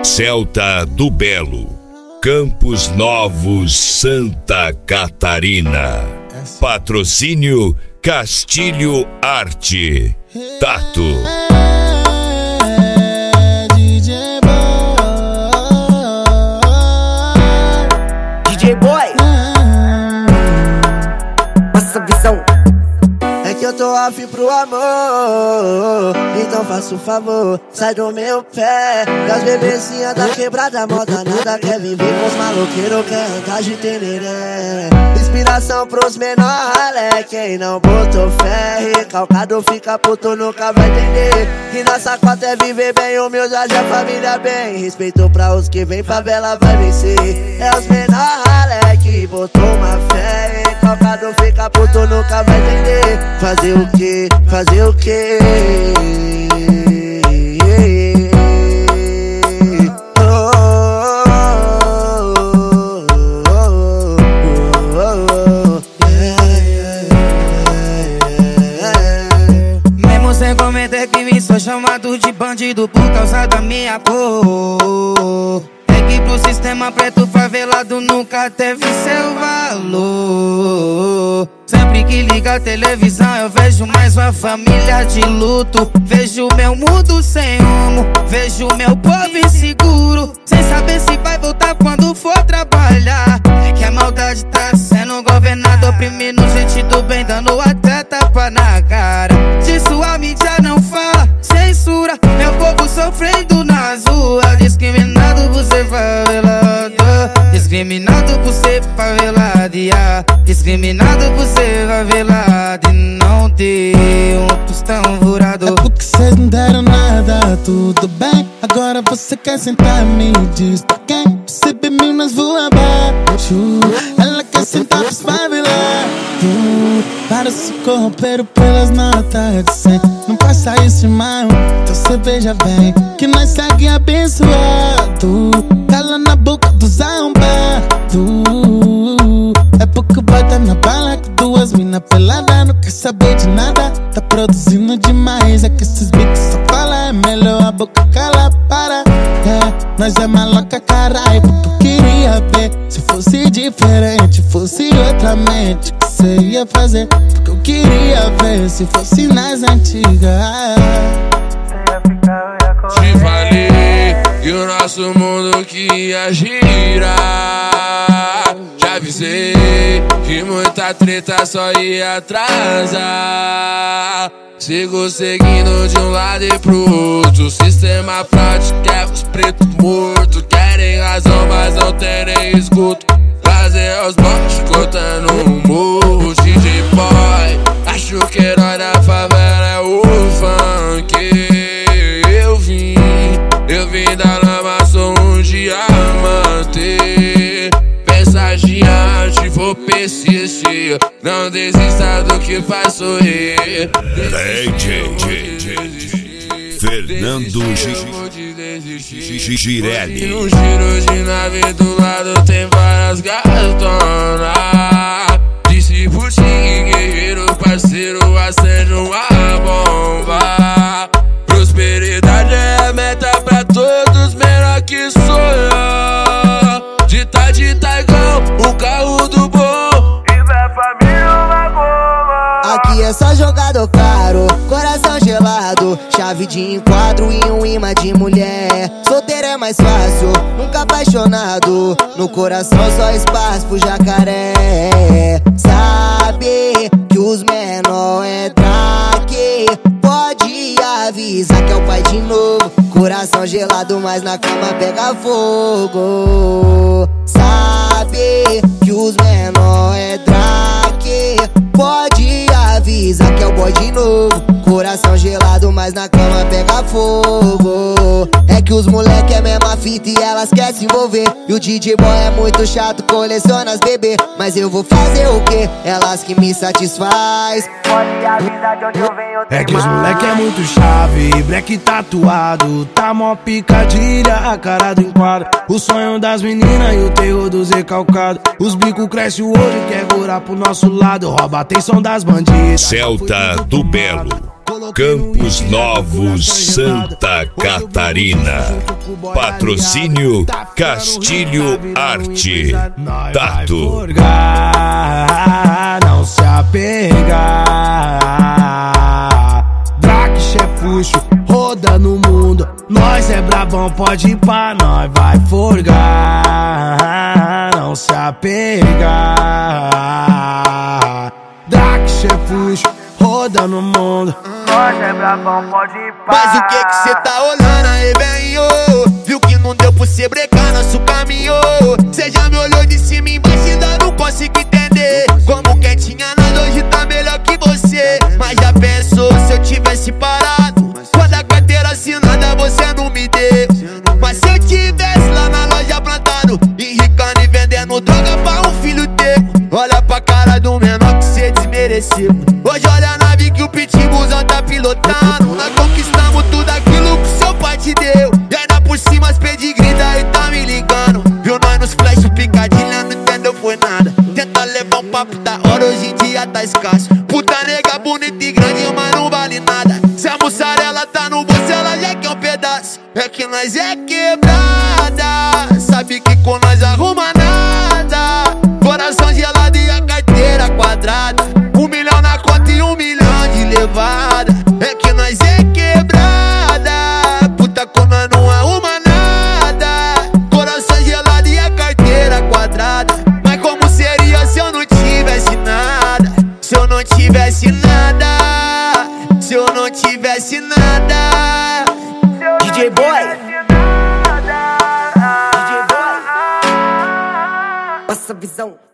Celta do Belo, Campos Novos, Santa Catarina. Patrocínio Castilho Arte. Tato. DJ Boy, passa a visão. É que eu tô afim pro amor, então faça o favor, sai do meu pé. Das bebezinhas da quebrada, moda nada quer viver com os maloqueiros, quer andar de tereré. Inspiração pros menor ralé, quem não botou fé, recalcado fica puto, nunca vai entender. Que nossa cota é viver bem, humildade a família bem. Respeito pra os que vem, favela vai vencer. É os menor ralé que botou uma fé, recalcado fica puto, nunca vai entender. Fazer o que? Fazer o que? Mesmo sem cometer crime, sou chamado de bandido por causa da minha cor. É que pro sistema preto favelado nunca teve seu valor. Sempre que liga a televisão eu vejo mais uma família de luto. Vejo meu mundo sem rumo, vejo meu povo inseguro, sem saber se vai voltar quando for trabalhar. É que a maldade tá sendo governada, oprimindo gente do bem, dando até tapa na cara. Disso a mídia não fala, censura meu povo sofrendo nas ruas. Discriminado por ser favelado, discriminado por ser favelado, yeah. Discriminado por ser favelado e não ter um tostão furado. É porque cês não deram nada, tudo bem. Agora você quer sentar, me diz pra quem? Percebe minas voam abaixo, ela quer sentar pros favelados. Para se corromper pelas notas de 100. Não passa isso, irmão, então cê veja bem que nós segue abençoado. Cala na boca dos arrombados. É porque bota na bala que duas mina pelada não quer saber de nada. Tá produzindo demais, é que esses bicos só fala. É melhor a boca cala, para. Nós é maloca, carai, porque eu queria ver. Se fosse diferente, fosse outra mente, que cê ia fazer? Porque eu queria ver, se fosse nas antigas. Te falei que o nosso mundo que ia girar. Já avisei que muita treta só ia atrasar. Sigo seguindo de um lado e pro outro. O sistema prático quer os pretos mortos. Querem razão, mas não tem nem escuto. Fazer os botes cortando um morro. DJ Boy, acho que herói da favela é o funk. Eu vim da lama, sou um diamante. Pensa gigante, vou persistir. Não desista do que faz sorrir. Fernando Girelli. No giro de nave do lado tem várias gatonas. Disse Putin, guerreiro, parceiro, acende uma bomba. Prosperidade é a meta pra todos, menor que sonha. De tá igual o carro do bom. E vai família uma goma. Aqui é só jogador caro, coração gelado, chave de enquadro e um imã de mulher. Solteiro é mais fácil, nunca apaixonado. No coração só espaço pro jacaré. Sabe que os menor é traque, pode avisar que é o pai de novo. Coração gelado, mas na cama pega fogo. Sabe que os menor é traque, pode avisar que é o boy de novo. Coração gelado, mas na cama pega fogo. É que os moleque é mesma fita e elas querem se envolver. E o DJ Boy é muito chato, coleciona as bebê. Mas eu vou fazer o quê? Elas que me satisfaz. Pode avisar de onde eu venho. É que os moleque é muito chave, black tatuado, tá mó picadilha, a cara do enquadro. O sonho das meninas e o terror dos recalcados. Os bicos crescem o olho, quer gorar pro nosso lado. Rouba a atenção das bandidas. Celta do Belo, Campos Novos, Santa Catarina. Patrocínio Castilho Arte. Tato. Não se apegar. Draque, chefuxo, roda no mundo. Nós é brabão, pode ir pra nós, vai forgar. Não se apegar. Draque, chefuxo, roda no mundo. Nós é brabão, pode ir pra. Mas o que cê tá olhando aí, velho? Viu que não deu pra cê brecar nosso caminho. Cê já me olhou de cima e embaixo e ainda não consigo entender. Como quem tinha nada hoje tá melhor que você. Mas já pensou se eu tivesse parado? Quando a carteira assinada você não me deu. Mas se eu tivesse lá na loja plantado, enricando e vendendo droga pra um filho teu. Olha pra cara do menor que cê desmereceu. Hoje olha a nave que o pitbullzão tá pilotando. Nós conquistamos tudo aquilo que seu pai te deu. E ainda por cima as pedigree daí tá me ligando. Viu nós nos flash, picadilha, não entendeu foi nada. Tenta levar um papo da hora, hoje em dia tá escasso. Puta nega bonita e grande, mas não vale nada. Se a mussarela tá no bolso, ela já quer um pedaço. É que nós é quebrada, sabe que com nós arruma nada. Coração gelado e a carteira quadrada. 1 milhão na conta e 1 milhão de levada. É que nós é quebrada, puta como nós não arruma nada. Coração gelado e a carteira quadrada. Mas como seria se eu não tivesse nada? Se eu não tivesse nada, se eu não tivesse nada. DJ Boy, DJ Boy, passa a visão.